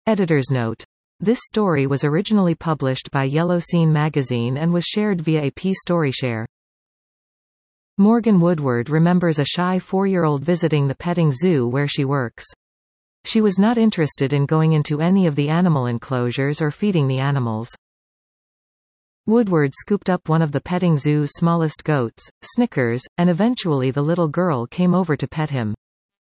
Editor's note. This story was originally published by Yellow Scene magazine and was shared via a P-StoryShare. Morgan Woodward remembers a shy 4-year-old visiting the petting zoo where she works. She was not interested in going into any of the animal enclosures or feeding the animals. Woodward scooped up one of the petting zoo's smallest goats, Snickers, and eventually the little girl came over to pet him.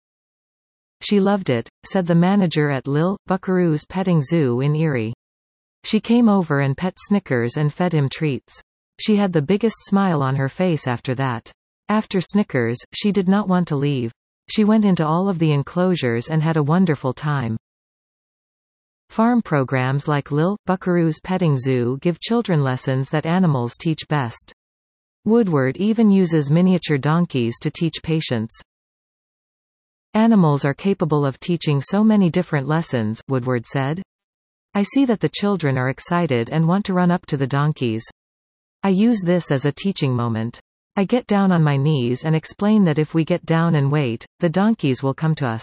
She loved it, said the manager at Lil Buckaroo's petting zoo in Erie. She came over and pet Snickers and fed him treats. She had the biggest smile on her face after that. After Snickers, she did not want to leave. She went into all of the enclosures and had a wonderful time. Farm programs like Lil Buckaroo's Petting Zoo give children lessons that animals teach best. Woodward even uses miniature donkeys to teach patience. Animals are capable of teaching so many different lessons, Woodward said. I see that the children are excited and want to run up to the donkeys. I use this as a teaching moment. I get down on my knees and explain that if we get down and wait, the donkeys will come to us.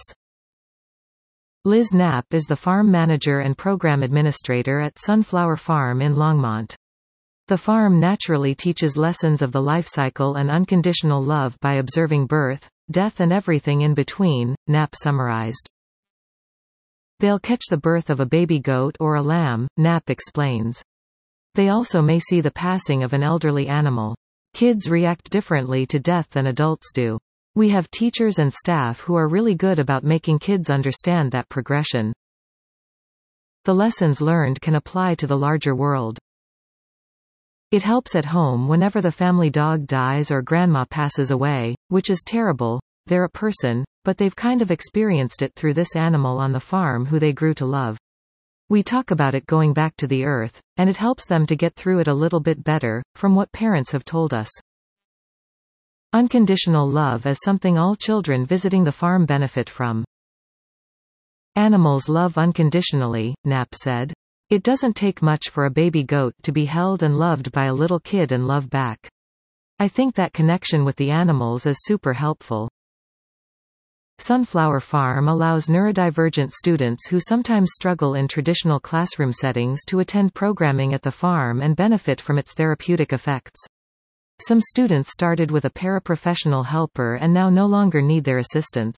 Liz Knapp is the farm manager and program administrator at Sunflower Farm in Longmont. The farm naturally teaches lessons of the life cycle and unconditional love by observing birth, death and everything in between, Knapp summarized. They'll catch the birth of a baby goat or a lamb, Knapp explains. They also may see the passing of an elderly animal. Kids react differently to death than adults do. We have teachers and staff who are really good about making kids understand that progression. The lessons learned can apply to the larger world. It helps at home whenever the family dog dies or grandma passes away, which is terrible. They're a person, but they've kind of experienced it through this animal on the farm who they grew to love. We talk about it going back to the earth, and it helps them to get through it a little bit better, from what parents have told us. Unconditional love is something all children visiting the farm benefit from. Animals love unconditionally, Knapp said. It doesn't take much for a baby goat to be held and loved by a little kid and love back. I think that connection with the animals is super helpful. Sunflower Farm allows neurodivergent students who sometimes struggle in traditional classroom settings to attend programming at the farm and benefit from its therapeutic effects. Some students started with a paraprofessional helper and now no longer need their assistance.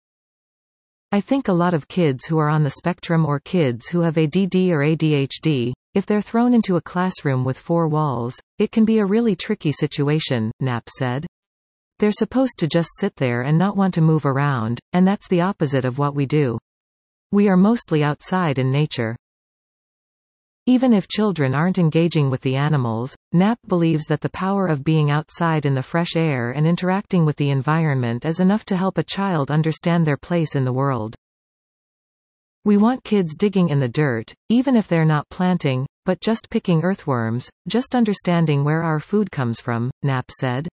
I think a lot of kids who are on the spectrum or kids who have ADD or ADHD, if they're thrown into a classroom with 4 walls, it can be a really tricky situation, Knapp said. They're supposed to just sit there and not want to move around, and that's the opposite of what we do. We are mostly outside in nature. Even if children aren't engaging with the animals, Knapp believes that the power of being outside in the fresh air and interacting with the environment is enough to help a child understand their place in the world. We want kids digging in the dirt, even if they're not planting, but just picking earthworms, just understanding where our food comes from, Knapp said.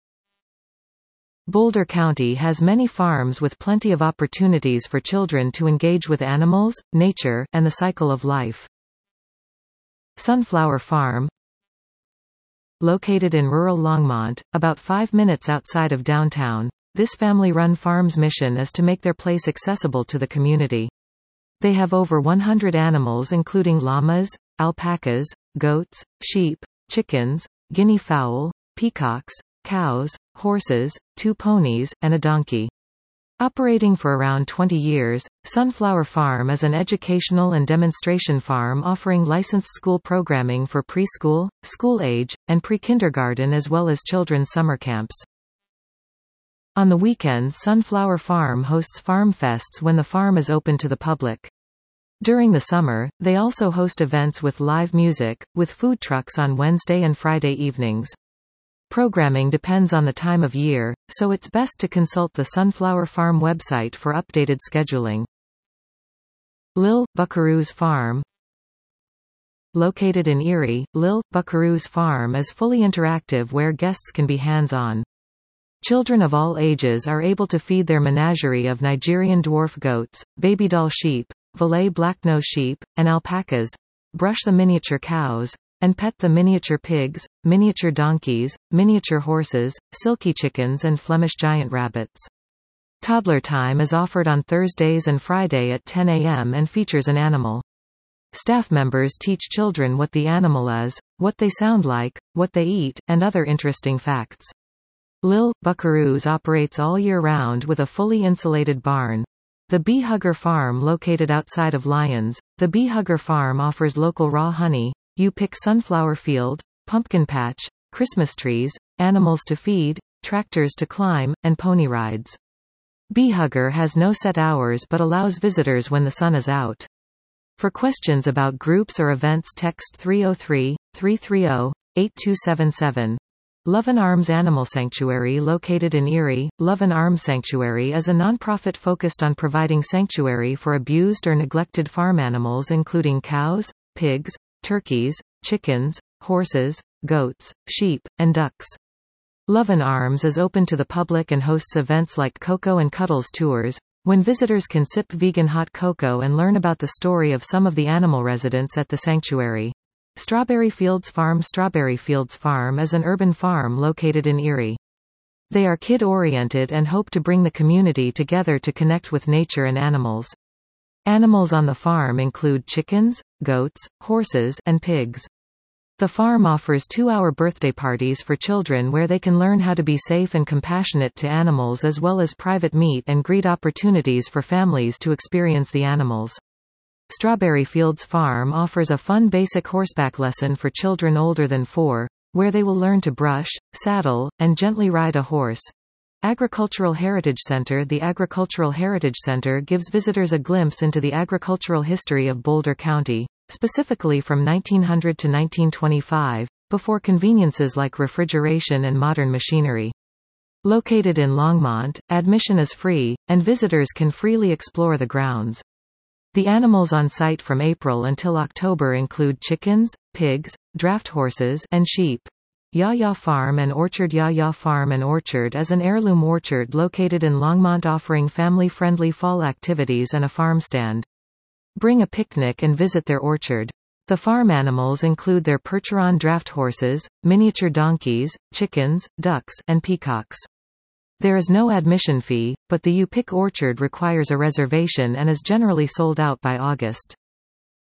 Boulder County has many farms with plenty of opportunities for children to engage with animals, nature, and the cycle of life. Sunflower Farm, located in rural Longmont, about 5 minutes outside of downtown, this family-run farm's mission is to make their place accessible to the community. They have over 100 animals including llamas, alpacas, goats, sheep, chickens, guinea fowl, peacocks, cows, horses, 2 ponies, and a donkey. Operating for around 20 years, Sunflower Farm is an educational and demonstration farm offering licensed school programming for preschool, school-age, and pre-kindergarten as well as children's summer camps. On the weekends, Sunflower Farm hosts farm fests when the farm is open to the public. During the summer, they also host events with live music, with food trucks on Wednesday and Friday evenings. Programming depends on the time of year, so it's best to consult the Sunflower Farm website for updated scheduling. Lil Buckaroo's Farm, located in Erie, Lil Buckaroo's Farm is fully interactive where guests can be hands-on. Children of all ages are able to feed their menagerie of Nigerian dwarf goats, baby doll sheep, Valais blacknose sheep, and alpacas, brush the miniature cows, and pet the miniature pigs, miniature donkeys, miniature horses, silky chickens and Flemish giant rabbits. Toddler time is offered on Thursdays and Friday at 10 a.m. and features an animal. Staff members teach children what the animal is, what they sound like, what they eat, and other interesting facts. Lil Buckaroos operates all year round with a fully insulated barn. The Bee Hugger Farm, located outside of Lyons, the Bee Hugger Farm offers local raw honey, you-pick sunflower field, pumpkin patch, Christmas trees, animals to feed, tractors to climb, and pony rides. Bee Hugger has no set hours but allows visitors when the sun is out. For questions about groups or events, text 303-330-8277. Lovin' Arms Animal Sanctuary, located in Erie. Lovin' Arms Sanctuary is a nonprofit focused on providing sanctuary for abused or neglected farm animals including cows, pigs, turkeys, chickens, horses, goats, sheep, and ducks. Lovin' Arms is open to the public and hosts events like Cocoa and Cuddles tours, when visitors can sip vegan hot cocoa and learn about the story of some of the animal residents at the sanctuary. Strawberry Fields Farm. Strawberry Fields Farm is an urban farm located in Erie. They are kid-oriented and hope to bring the community together to connect with nature and animals. Animals on the farm include chickens, goats, horses, and pigs. The farm offers 2-hour birthday parties for children where they can learn how to be safe and compassionate to animals, as well as private meet and greet opportunities for families to experience the animals. Strawberry Fields Farm offers a fun basic horseback lesson for children older than 4, where they will learn to brush, saddle, and gently ride a horse. Agricultural Heritage Center. The Agricultural Heritage Center gives visitors a glimpse into the agricultural history of Boulder County, specifically from 1900 to 1925, before conveniences like refrigeration and modern machinery. Located in Longmont, admission is free, and visitors can freely explore the grounds. The animals on site from April until October include chickens, pigs, draft horses, and sheep. Ya-Ya Farm and Orchard. Ya-Ya Farm and Orchard is an heirloom orchard located in Longmont offering family-friendly fall activities and a farm stand. Bring a picnic and visit their orchard. The farm animals include their Percheron draft horses, miniature donkeys, chickens, ducks, and peacocks. There is no admission fee, but the You Pick orchard requires a reservation and is generally sold out by August.